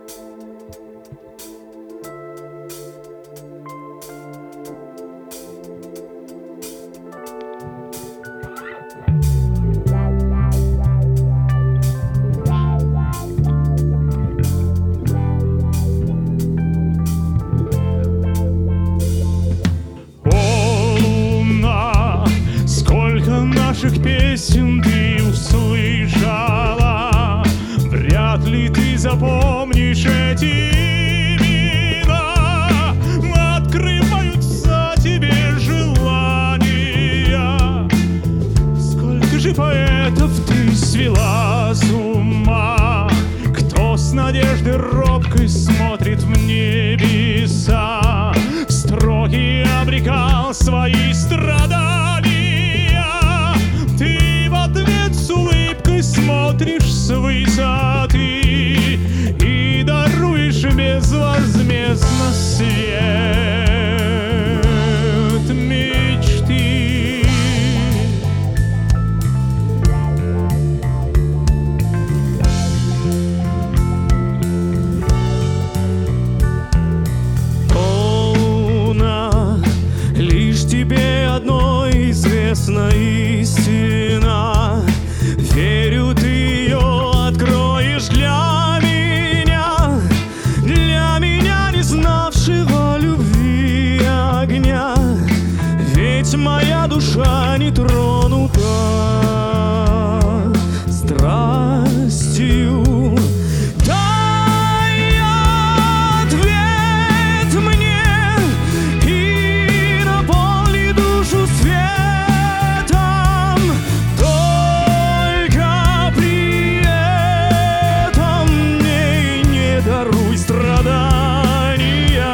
Наших песен ты услышала, вряд ли ты запомнишь эти имена. Открываются тебе желания. Сколько же поэтов ты свела с ума, кто с надеждой робкой смотрит в небеса, в строки обрекал свои страдания. Смотришь с высоты и даруешь безвозмездно свет мечты. Луна, лишь тебе одной известна истина. Верю, ты ее откроешь для меня не знавшего любви огня. Ведь моя душа не тронута страстью. Дай ответ мне и наполни душу светом. Даруй страдания.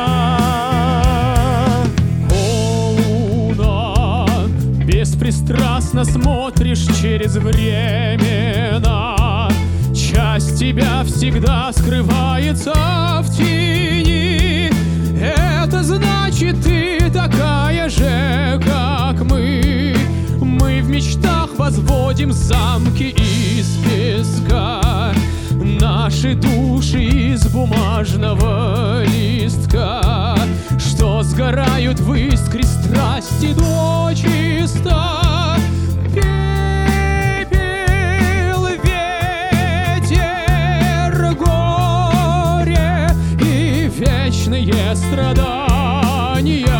О, луна, беспристрастно смотришь через времена. Часть тебя всегда скрывается в тени. Это значит, ты такая же, как мы. Мы в мечтах возводим замки из песка, наши души из бумажного листка, что сгорают в искре страсти дочисто. Пепел, ветер, горе и вечные страдания.